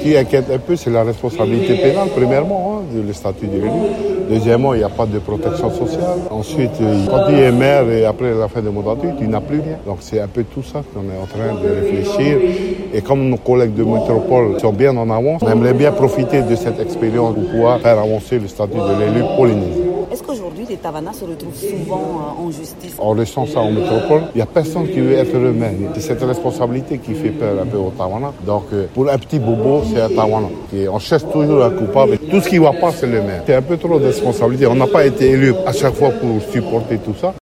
qui inquiète un peu, c'est la responsabilité pénale, premièrement, le statut de l'élu. Deuxièmement, il n'y a pas de protection sociale. Ensuite, quand tu es maire et après la fin de mandature, tu n'as plus rien. Donc c'est un peu tout ça qu'on est en train de réfléchir. Et comme nos collègues de métropole sont bien en avance, on aimerait bien profiter de cette expérience pour pouvoir faire avancer le statut de l'élu polynésien. Est-ce qu'aujourd'hui, les Tavanas se retrouvent souvent en justice? On ressent ça en métropole. Il n'y a personne qui veut être le maire. C'est cette responsabilité qui fait peur un peu aux Tavanas. Donc, pour un petit bobo, c'est un Tavana. Et on cherche toujours un coupable. Tout ce qui ne va pas, c'est le maire. C'est un peu trop de responsabilité. On n'a pas été élu à chaque fois pour supporter tout ça.